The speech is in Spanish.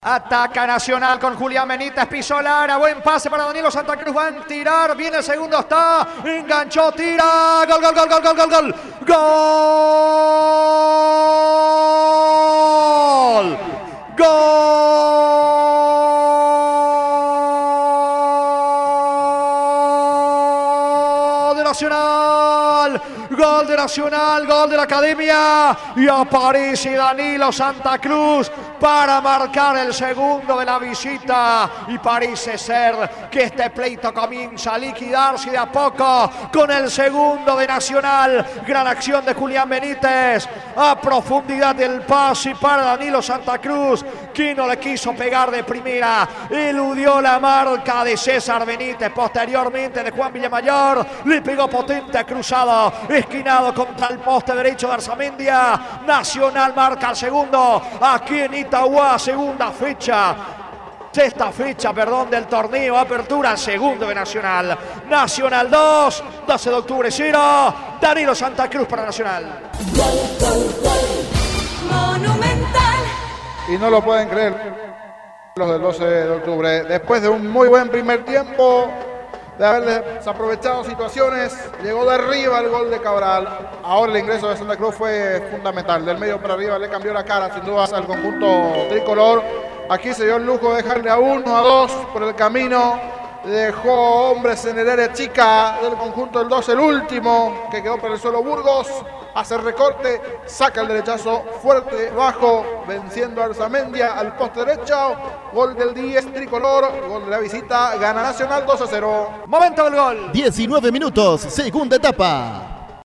Ataca Nacional con Julián Benítez, pisó Lara, buen pase para Danilo Santa Cruz, van a tirar, viene el segundo, está, enganchó, tira, gol, gol, gol, gol, gol, gol, gol, gol, gol de Nacional. Gol de Nacional, gol de la Academia y aparece Danilo Santa Cruz para marcar el segundo de la visita y parece ser que este pleito comienza a liquidarse de a poco con el segundo de Nacional. Gran acción de Julián Benítez a profundidad del pase para Danilo Santa Cruz, que no le quiso pegar de primera, eludió la marca de César Benítez, posteriormente de Juan Villamayor, le pegó potente cruzado, esquinado contra el poste derecho de Arzamendia. Nacional marca el segundo aquí en Itagua, sexta fecha, del torneo, apertura, segundo de Nacional. Nacional 2, 12 de octubre 0, Danilo Santa Cruz para Nacional. Monumental. Y no lo pueden creer los del 12 de octubre. Después de un muy buen primer tiempo, de haber desaprovechado situaciones, llegó de arriba el gol de Cabral. Ahora el ingreso de Santa Cruz fue fundamental. Del medio para arriba le cambió la cara sin dudas al conjunto tricolor. Aquí se dio el lujo de dejarle a 1, a 2 por el camino. Dejó hombres en el área chica del conjunto del 2, el último que quedó por el suelo. Burgos hace el recorte, saca el derechazo fuerte, bajo, venciendo a Arzamendia al poste derecho. Gol del 10 tricolor, gol de la visita, gana Nacional 2-0. Momento del gol. 19 minutos, segunda etapa.